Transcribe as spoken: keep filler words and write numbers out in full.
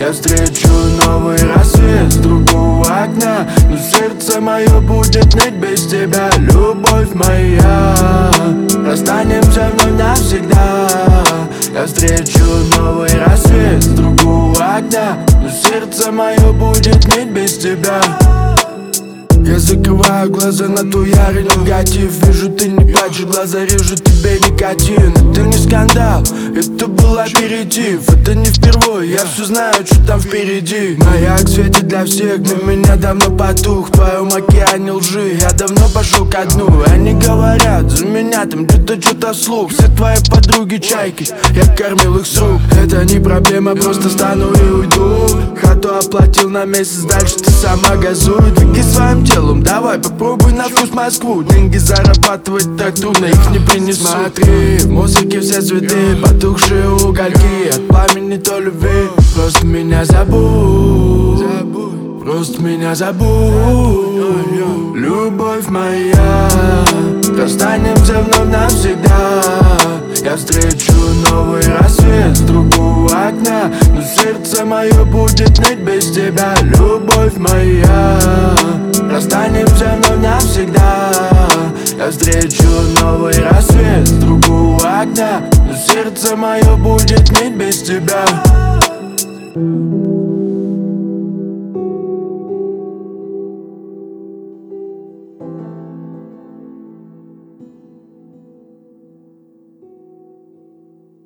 Я встречу новый рассвет с другого окна, но сердце мое будет ныть без тебя, любовь моя. Расстанемся вновь навсегда. Я встречу новый рассвет с другого окна, но сердце мое будет ныть без тебя. Я закрываю глаза на твой ярый негатив. Вижу, ты не плачешь, глаза режут тебе никотин. Это не скандал, это был аперитив. Это не впервые, я все знаю, что там впереди. Маяк светит для всех, для меня давно потух. В твоем океане лжи, я давно пошел ко дну. Они говорят, за меня там где-то что-то вслух. Все твои подруги чайки, я кормил их с рук. Это не проблема, просто стану и уйду. Хату оплатил на месяц, дальше ты сама газуй. Двигай своим телом, давай попробуй на вкус Москву. Деньги зарабатывать так трудно, их не принесу. Смотри, в музыке все цветы, потухшие угольки от пламени то любви. Просто меня забудь, просто меня забудь, любовь моя. Расстанемся вновь навсегда. Я встречу новый рассвет с другого окна, но сердце мое будет ныть без тебя, любовь моя. Расстанемся вновь навсегда. Я встречу новый рассвет с другого окна, но сердце мое будет ныть без тебя.